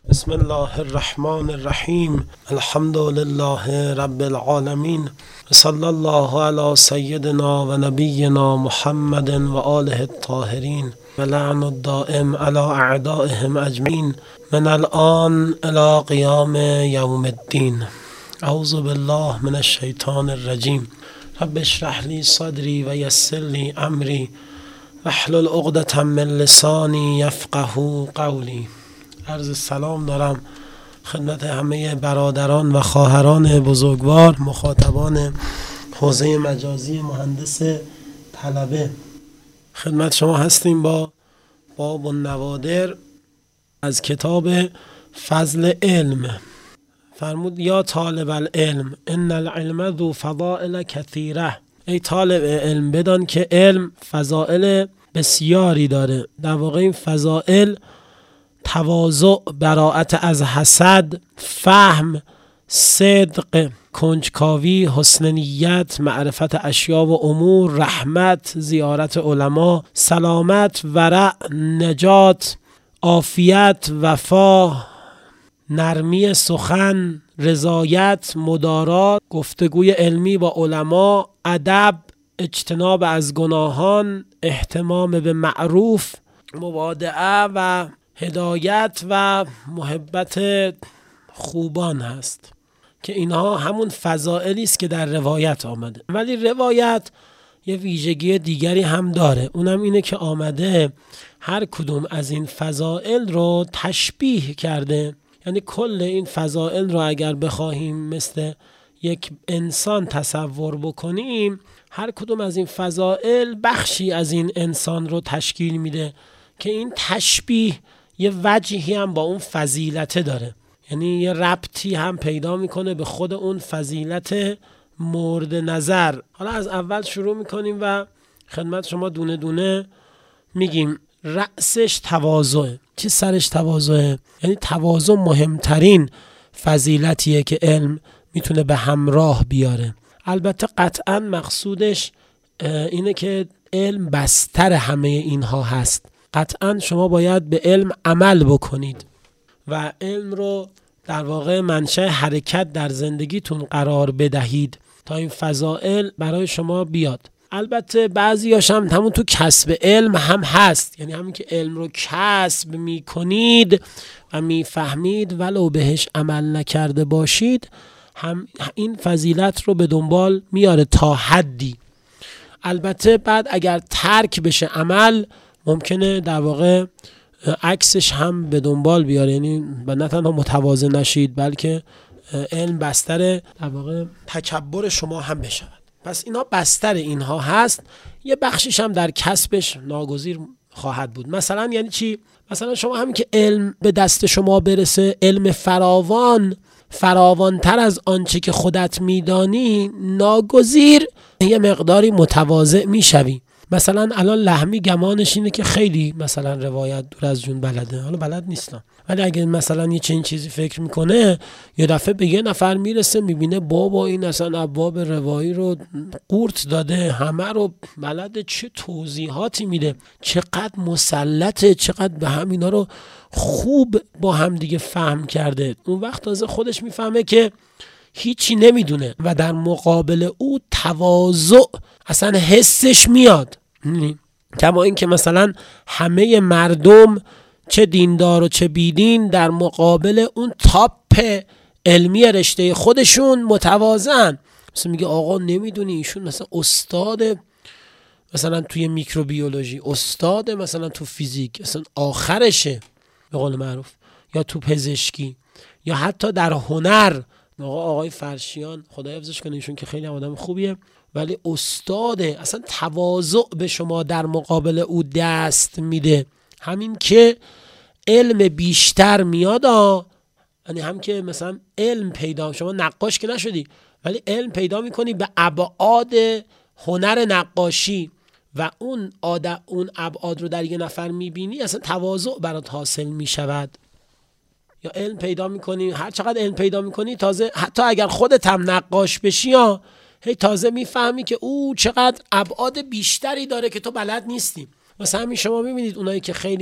بسم الله الرحمن الرحیم. الحمد لله رب العالمین. صلی الله علی سیدنا و نبینا محمد و آله الطاهرین و لعن الدائم علی اعدائهم اجمعین من الآن الی قیام یوم الدین. اعوذ بالله من الشیطان الرجیم. رب اشرح لی صدری و یسر لی امری واحلل عقدة من لسانی یفقهوا قولی. عرض سلام دارم خدمت همه برادران و خواهران بزرگوار مخاطبان حوزه مجازی مهندس طلبه. خدمت شما هستیم با باب النوادر از کتاب فضل علم. فرمود یا طالب العلم ان العلم ذو فضائل کثیره. ای طالب علم بدان که علم فضائل بسیاری داره. در واقع این فضائل تواضع، براءت از حسد، فهم، صدق، کنجکاوی، حسن نیت، معرفت اشیا و امور، رحمت، زیارت علما، سلامت، ورع، نجات، عافیت، وفا، نرمی سخن، رضایت، مدارات، گفتگوی علمی با علما، ادب، اجتناب از گناهان، اهتمام به معروف، مبادعه و هدایت و محبت خوبان هست که اینها همون فضائلی است که در روایت آمده. ولی روایت یه ویژگی دیگری هم داره، اونم اینه که آمده هر کدوم از این فضائل رو تشبیه کرده. یعنی کل این فضائل رو اگر بخواهیم مثل یک انسان تصور بکنیم، هر کدوم از این فضائل بخشی از این انسان رو تشکیل میده که این تشبیه یه وجهی هم با اون فضیلته داره، یعنی یه ربطی هم پیدا میکنه به خود اون فضیلت مورد نظر. حالا از اول شروع میکنیم و خدمت شما دونه دونه میگیم. رأسش تواضعه. چی سرش تواضعه؟ یعنی تواضع مهمترین فضیلتیه که علم میتونه به همراه بیاره. البته قطعا مقصودش اینه که علم بستر همه اینها هست. قطعا شما باید به علم عمل بکنید و علم رو در واقع منشأ حرکت در زندگیتون قرار بدهید تا این فضائل برای شما بیاد. البته بعضیاش هم همون تو کسب علم هم هست، یعنی همین که علم رو کسب میکنید و میفهمید ولو بهش عمل نکرده باشید هم این فضیلت رو به دنبال میاره تا حدی. البته بعد اگر ترک بشه عمل ممکنه در واقع عکسش هم به دنبال بیاره، یعنی نه تنها متواضع نشید بلکه علم بستر در واقع تکبر شما هم بشود. پس اینا بستر اینها هست. یه بخشیش هم در کسبش ناگزیر خواهد بود. مثلا یعنی چی؟ مثلا شما همین که علم به دست شما برسه، علم فراوانتر از آنچه که خودت میدانی، ناگزیر یه مقداری متواضع میشوی. مثلا الان لحمی گمانش اینه که خیلی مثلا روایت دور از جون بلده، حالا بلد نیستم، ولی اگه مثلا یه چنین چیزی فکر میکنه یه دفعه به یه نفر میرسه میبینه بابا این اصلا ابواب روایی رو قورت داده، همه رو بلده، چه توضیحاتی میده، چقدر مسلطه، چقدر به همینا رو خوب با هم دیگه فهم کرده. اون وقت تازه خودش میفهمه که هیچی نمیدونه و در مقابل او تواضع اصلا حسش میاد. کما این که مثلا همه مردم چه دیندار و چه بیدین در مقابل اون تاپ علمی رشته خودشون متواضعن. مثلا میگه آقا نمیدونی ایشون مثلا استاد مثلا توی میکروبیولوژی، استاد مثلا تو فیزیک، اصلا آخرشه به قول معروف، یا تو پزشکی، یا حتی در هنر. آقای فرشیان خدا حفظش کنه، ایشون که خیلی آدم خوبیه ولی استاده. اصلا تواضع به شما در مقابل او دست میده. همین که علم بیشتر میاد، یعنی هم که مثلا علم پیدا، شما نقاش که نشدی ولی علم پیدا میکنی به ابعاد هنر نقاشی و اون ابعاد رو در یه نفر میبینی، اصلا تواضع برات حاصل میشود. یا علم پیدا میکنی، هر چقدر علم پیدا میکنی تازه حتی اگر خودت هم نقاش بشی هی تازه میفهمی که او چقدر ابعاد بیشتری داره که تو بلد نیستی. واسه همین شما میبینید اونایی که خیلی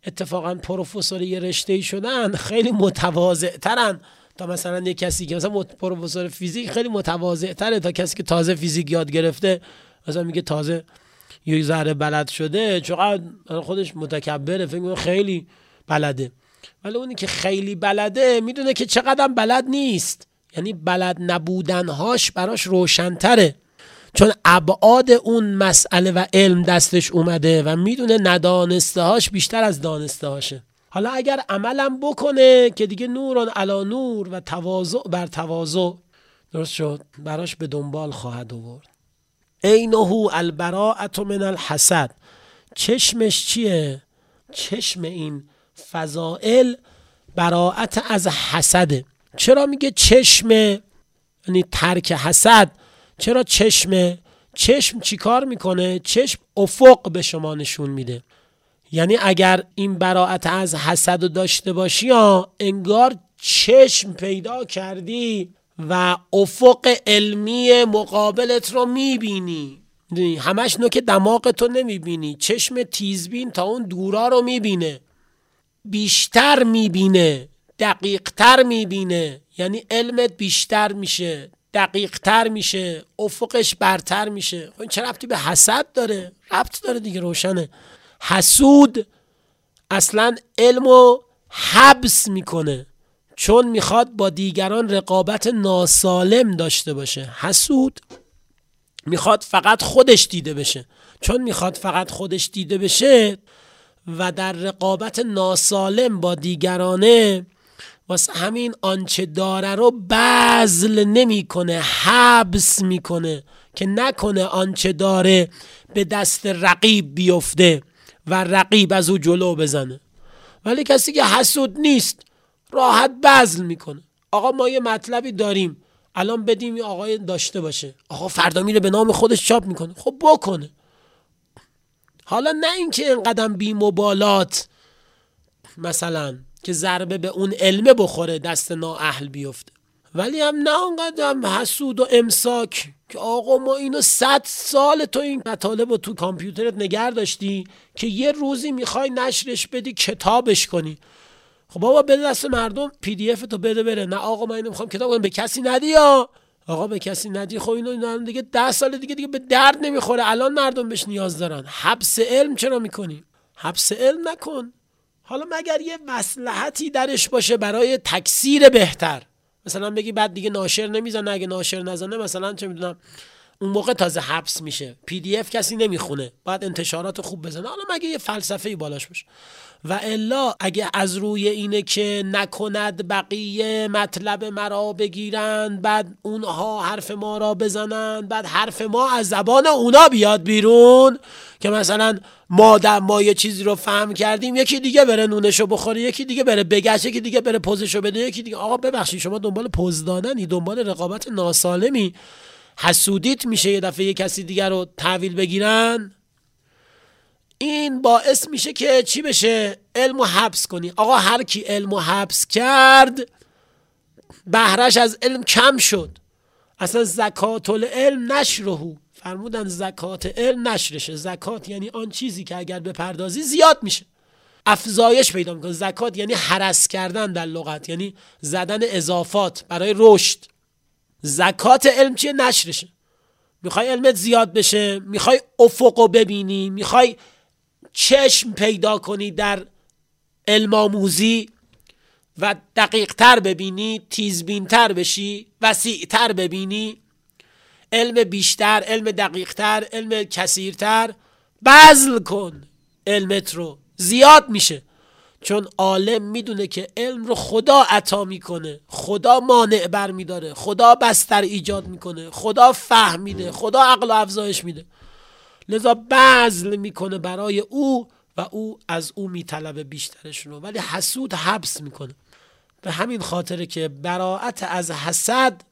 اتفاقا پروفسور یه رشته‌ای شدن خیلی متواضع ترن تا مثلا یه کسی که مثلا پروفسور فیزیک خیلی متواضع تره تا کسی که تازه فیزیک یاد گرفته، مثلا میگه تازه یه ذره بلد شده، چقدر خودش متکبره، فکر میکنه خیلی بلده. ولی اونی که خیلی بلده میدونه که چقدر بلد نیست، یعنی بلد نبودنهاش براش روشن‌تره، چون ابعاد اون مسئله و علم دستش اومده و میدونه ندانستهاش بیشتر از دانستهاشه. حالا اگر عملم بکنه که دیگه نوران علی نور و تواضع بر تواضع، درست شد، براش به دنبال خواهد آورد. عینه البراءة من الحسد. چشمش چیه؟ چشم این فضائل براءت از حسده. چرا میگه چشم؟ یعنی ترک حسد. چرا چشم؟ چشم چی کار میکنه؟ چشم افق به شما نشون میده. یعنی اگر این براءت از حسد رو داشته باشی انگار چشم پیدا کردی و افق علمی مقابلت رو میبینی. همش نوک دماغ تو نمیبینی، چشم تیزبین تا اون دورا رو میبینه، بیشتر میبینه، دقیقتر میبینه، یعنی علمت بیشتر میشه، دقیقتر میشه، افقش برتر میشه. این چه ربطی به حسد داره؟ ربط داره دیگه، روشنه. حسود اصلا علمو حبس میکنه، چون میخواد با دیگران رقابت ناسالم داشته باشه. حسود میخواد فقط خودش دیده بشه، چون میخواد فقط خودش دیده بشه و در رقابت ناسالم با دیگرانه، واسه همین آنچه داره رو بذل نمیکنه، حبس میکنه که نکنه آنچه داره به دست رقیب بیفته و رقیب از او جلو بزنه. ولی کسی که حسود نیست راحت بذل میکنه. آقا ما یه مطلبی داریم الان بدیم یه آقای داشته باشه، آقا فردا میره به نام خودش چاپ میکنه، خب بکنه. حالا نه اینکه اینقدر بی مبالات مثلا که ضربه به اون علمه بخوره دست نااهل بیفته، ولی هم نه اونقدر حسود و امساک که آقا ما اینو 100 سال تو این مطالب رو تو کامپیوترت نگه داشتی که یه روزی میخوای نشرش بدی کتابش کنی. خب بابا بده دست مردم پی دی اف تو بده بره. نه آقا من اینو میخوام کتاب کنم، به کسی ندی. یا آقا به کسی ندی، خب اینو دیگه 10 سال دیگه به درد نمیخوره، الان مردم بهش نیاز دارن. حبس علم چرا میکنی؟ حبس علم نکن. حالا مگر یه مصلحتی درش باشه برای تکثیر بهتر، مثلا بگی بعد دیگه ناشر نمیزنه، اگه ناشر نزنه مثلا چه میدونم اون موقع تازه حبس میشه، پی دی اف کسی نمیخونه، باید انتشارات خوب بزنه. حالا مگه یه فلسفه‌ای بالاش باشه. و الا اگه از روی اینه که نکند بقیه مطلب مرا بگیرند، بعد اونها حرف ما را بزنند، بعد حرف ما از زبان اونا بیاد بیرون که مثلا ما یه چیزی رو فهم کردیم، یکی دیگه بره نونشو بخوره، یکی دیگه بره بگشه، یکی دیگه بره پوزشو بده، یکی دیگه. آقا ببخشید شما دنبال پوز دادنی، دنبال رقابت ناسالمی، حسودیت میشه یه دفعه یه کسی دیگه رو تحویل بگیرن. این باعث میشه که چی بشه؟ علمو حبس کنی. آقا هر کی علمو حبس کرد بهرش از علم کم شد. اصلا زکات العلم نشره، فرمودن زکات علم نشرشه. زکات یعنی آن چیزی که اگر بپردازی زیاد میشه، افزایش پیدا میکنه. زکات یعنی هرس کردن در لغت، یعنی زدن اضافات برای رشد. زکات علم چیه؟ نشرشه. میخوای علمت زیاد بشه، میخوای افقو ببینی، میخوای چشم پیدا کنی در علم آموزی و دقیق تر ببینی، تیزبین تر بشی، وسیع تر ببینی، علم بیشتر، علم دقیق تر، علم کثیرتر، بذل کن علمت رو، زیاد میشه. چون عالم میدونه که علم رو خدا عطا میکنه، خدا مانع بر میداره، خدا بستر ایجاد میکنه، خدا فهم میده، خدا عقل و افزایش میده، لذا بذل میکنه برای او و او از او میطلبه بیشترش رو. ولی حسود حبس میکنه. به همین خاطره که براءت از حسد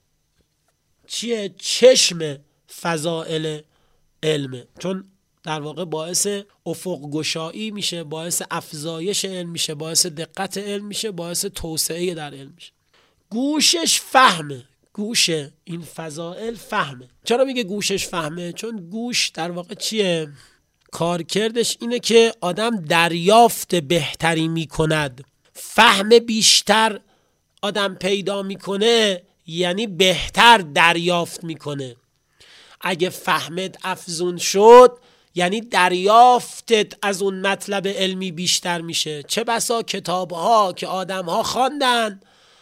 چیه؟ چشم فضائل علمه، چون در واقع باعث افق گشایی میشه، باعث افزایش علم میشه، باعث دقت علم میشه، باعث توسعه در علم میشه. گوشش فهمه، گوش این فضائل فهمه. چرا میگه گوشش فهمه؟ چون گوش در واقع چیه؟ کارکردش اینه که آدم دریافت بهتری میکند. فهم بیشتر آدم پیدا میکنه یعنی بهتر دریافت میکنه. اگه فهمت افزون شد یعنی دریافتت از اون مطلب علمی بیشتر میشه. چه بسا کتابها که آدمها خواندن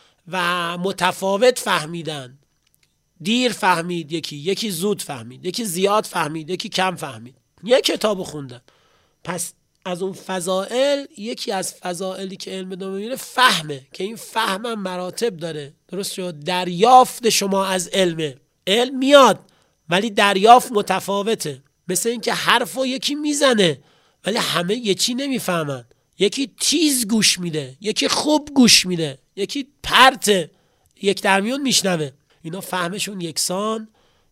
و متفاوت فهمیدن. دیر فهمید یکی زود فهمید، یکی زیاد فهمید، یکی کم فهمید. یک کتابو خوندن. پس از اون فضائل، یکی از فضائلی که علم ادامه میره فهمه، که این فهم هم مراتب داره. درست شد؟ دریافت شما از علم میاد ولی دریافت متفاوته. مثل این که حرفو یکی میزنه ولی همه یه چی نمیفهمن. یکی تیز گوش میده، یکی خوب گوش میده، یکی پرته، یک درمیون میشنوه. اینا فهمشون یکسان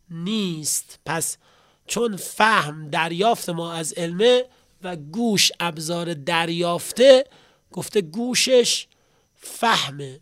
نیست. پس چون فهم دریافت ما از علمه و گوش ابزار دریافته، گفته گوشش فهمه،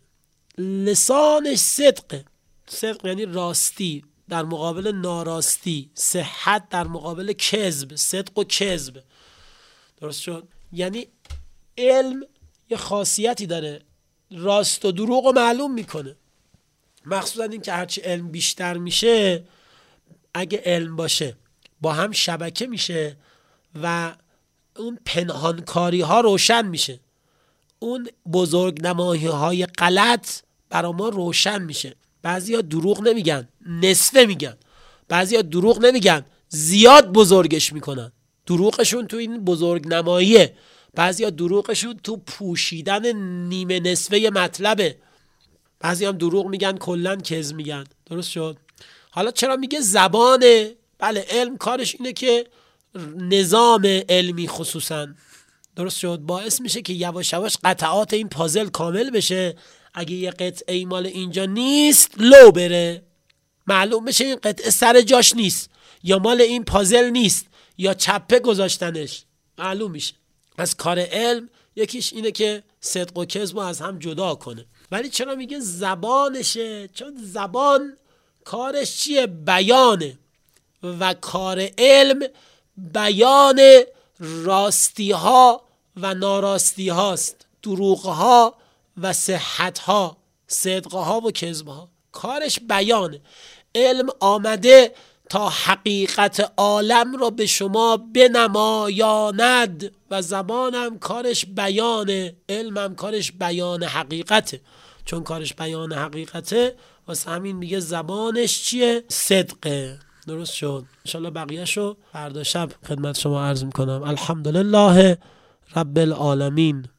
لسانش صدقه. صدق یعنی راستی در مقابل ناراستی، صحت در مقابل کذب، صدق و کذب. درست شد؟ یعنی علم یه خاصیتی داره، راست و دروغ رو معلوم میکنه. مخصوصا این که هرچی علم بیشتر میشه، اگه علم باشه با هم شبکه میشه و اون پنهانکاری ها روشن میشه، اون بزرگ نمایی های غلط برا ما روشن میشه. بعضیا دروغ نمیگن، نصفه میگن. بعضیا دروغ نمیگن، زیاد بزرگش میکنن. دروغشون تو این بزرگ نماییه. بعضیا دروغشون تو پوشیدن نیمه نصفه مطلبه. بعضی هم دروغ میگن، کلن کذب میگن. درست شد؟ حالا چرا میگه زبانه؟ بله، علم کارش اینه که نظام علمی خصوصا، درست شد، باعث میشه که یواش یواش قطعات این پازل کامل بشه. اگه یه قطعه مال اینجا نیست لو بره، معلوم بشه این قطعه سر جاش نیست، یا مال این پازل نیست، یا چپه گذاشتنش، معلوم میشه. از کار علم یکیش اینه که صدق و کذب از هم جدا کنه. ولی چرا میگه زبانشه؟ چون زبان کارش چیه؟ بیانه. و کار علم بیان راستی ها و ناراستی هاست، دروغ ها و صحت ها، صدق ها و کذب ها. کارش بیانه. علم آمده تا حقیقت عالم را به شما بنمایاند و زبان هم کارش بیانه، علم هم کارش بیان حقیقته. چون کارش بیان حقیقته واسه همین میگه زبانش چیه؟ صدقه. درست شد؟ انشالله بقیه‌شو فردا شب خدمت شما عرض میکنم. الحمدلله رب العالمین.